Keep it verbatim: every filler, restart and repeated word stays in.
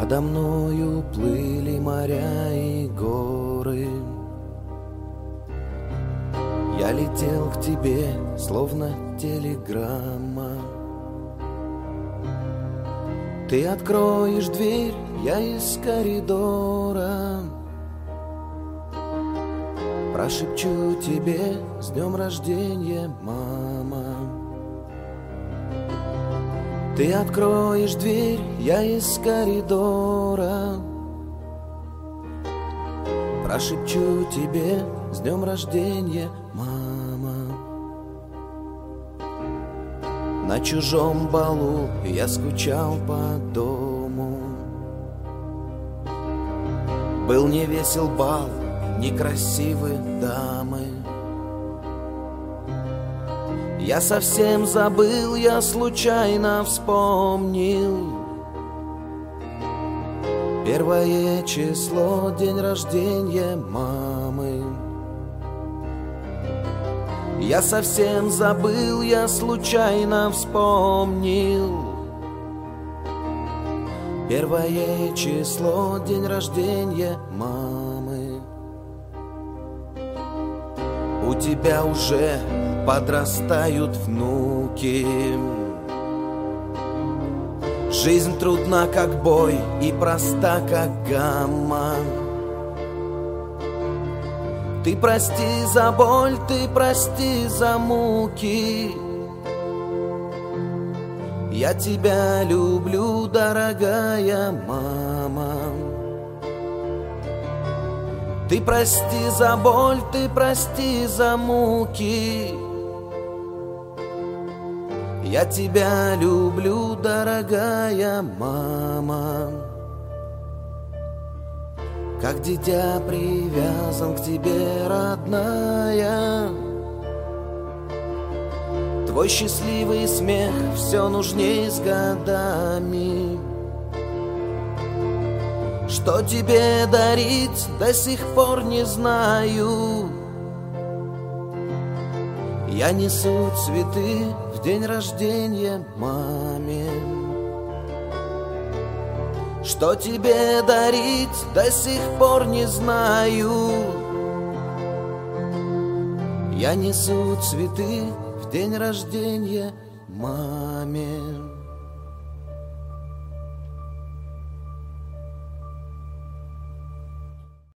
Надо мною плыли моря и горы. Я летел к тебе, словно телеграмма. Ты откроешь дверь, я из коридора прошепчу тебе: с днем рождения, мама. Ты откроешь дверь, я из коридора прошепчу тебе: с днем рождения, мама. На чужом балу я скучал по дому. Был не весел бал, некрасивы дамы. Я совсем забыл, я случайно вспомнил. Первое число, день рождения мамы. Я совсем забыл, я случайно вспомнил. Первое число, день рождения мамы. У тебя уже подрастают внуки. Жизнь трудна, как бой, и проста, как гамма. Ты прости за боль, ты прости за муки. Я тебя люблю, дорогая мама. Ты прости за боль, ты прости за муки. Я тебя люблю, дорогая мама. Как дитя привязан к тебе, родная. Твой счастливый смех все нужней с годами. Что тебе дарить, до сих пор не знаю. Я несу цветы в день рождения маме. Что тебе дарить, до сих пор не знаю. Я несу цветы в день рождения маме.